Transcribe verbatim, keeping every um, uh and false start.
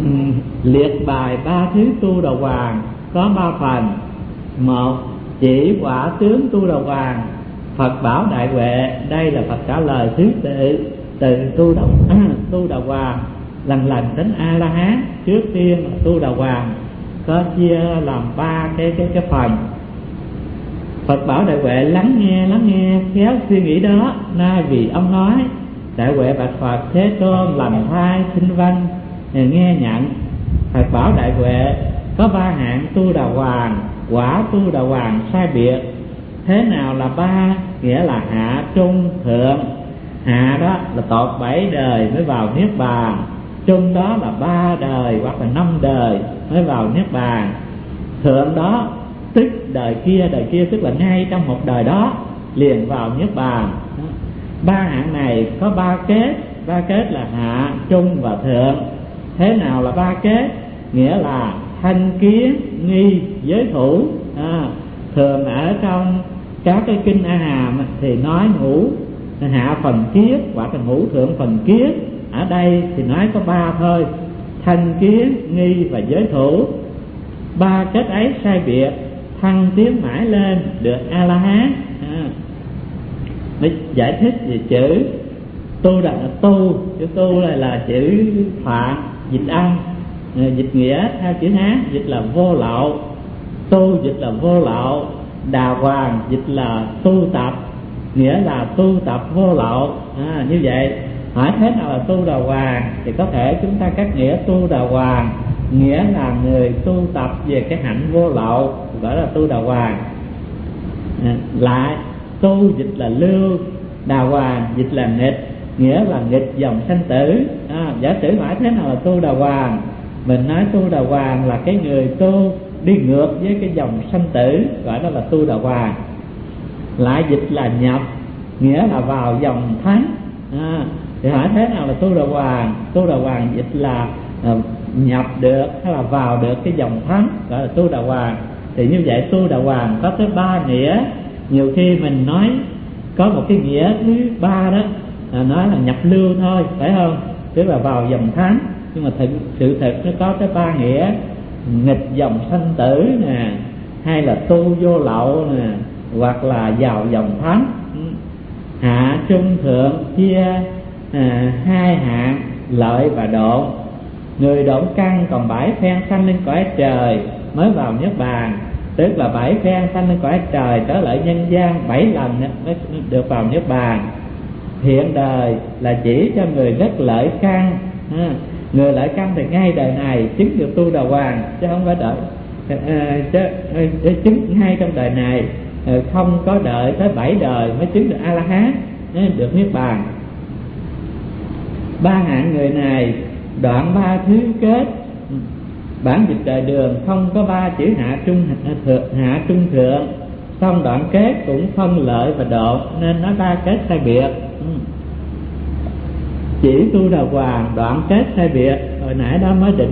liệt bài ba thứ tu đầu hoàng có ba phần. Một, chỉ quả tướng tu đầu hoàng. Phật bảo Đại Huệ, đây là Phật trả lời thứ tự từ tu đầu à, tu đầu hoàng lần lần đến A La Hán. Trước tiên tu đầu hoàng có chia làm ba cái cái cái phần. Phật bảo Đại Huệ lắng nghe lắng nghe khéo suy nghĩ đó, nay vì ông nói. Đại Huệ bạch Phật: Thế Tôn lành thai sinh văn nghe nhận. Phật bảo Đại Huệ có ba hạng tu đà hoàng, quả tu đà hoàng sai biệt. Thế nào là ba? Nghĩa là hạ, trung, thượng. Hạ đó là tột bảy đời mới vào niết bàn, trung đó là ba đời hoặc là năm đời mới vào niết bàn, thượng đó tức đời kia, đời kia tức là ngay trong một đời đó liền vào niết bàn. Ba hạng này có ba kết, ba kết là hạ, trung và thượng. Thế nào là ba kết? Nghĩa là thanh kiến, nghi, giới thủ. À, thường ở trong các cái kinh A Hàm thì nói ngũ hạ phần kiết hoặc là ngũ thượng phần kiết. Ở đây thì nói có ba thôi: thanh kiến, nghi và giới thủ. Ba kết ấy sai biệt, thăng tiến mãi lên được A La Hán. À, mới giải thích về chữ tu là tu, chữ tu này là chữ Phạn dịch âm, dịch nghĩa theo chữ Hán dịch là vô lậu. Tu dịch là vô lậu, đà hoàng dịch là tu tập, nghĩa là tu tập vô lậu. À, như vậy hỏi thế nào là tu đà hoàng thì có thể chúng ta cắt nghĩa tu đà hoàng nghĩa là người tu tập về cái hạnh vô lậu, gọi là tu đà hoàng. À, lại tu dịch là lưu, đà hoàng dịch là nghịch, nghĩa là nghịch dòng sanh tử. À, giả sử hỏi thế nào là tu đà hoàng, mình nói tu đà hoàng là cái người tu đi ngược với cái dòng sanh tử, gọi đó là tu đà hoàng. Lại dịch là nhập, nghĩa là vào dòng thánh. À, thì hỏi thế nào là tu đà hoàng? Tu đà hoàng dịch là à, nhập được hay là vào được cái dòng thánh, gọi là tu đà hoàng. Thì như vậy tu đà hoàng có tới ba nghĩa. Nhiều khi mình nói có một cái nghĩa thứ ba đó, à, nói là nhập lưu thôi, phải không? Tức là vào dòng thánh. Nhưng mà thực, sự thật nó có tới ba nghĩa: nghịch dòng sanh tử nè, hay là tu vô lậu nè, hoặc là vào dòng thánh. Hạ, trung, thượng chia à, hai hạng lợi và độ. Người độn căn còn bảy phen sanh lên cõi trời mới vào niết bàn, tức là bảy phen sanh lên cõi trời trở lại nhân gian bảy lần mới được vào niết bàn. Hiện đời là chỉ cho người rất lợi căn. À, người lợi căn thì ngay đời này chứng được tu đà hoàng, chứ không phải đợi à, chứ, à, chứng ngay trong đời này, à, không có đợi tới bảy đời mới chứng được A La Hán, được niết bàn. Ba hạng người này đoạn ba thứ kết. Bản dịch đời Đường không có ba chữ hạ trung thượng, hạ trung thượng, xong đoạn kết cũng phân lợi và độ, nên nói ba kết sai biệt. Chỉ tu đà hoàng đoạn kết sai biệt, hồi nãy đó mới định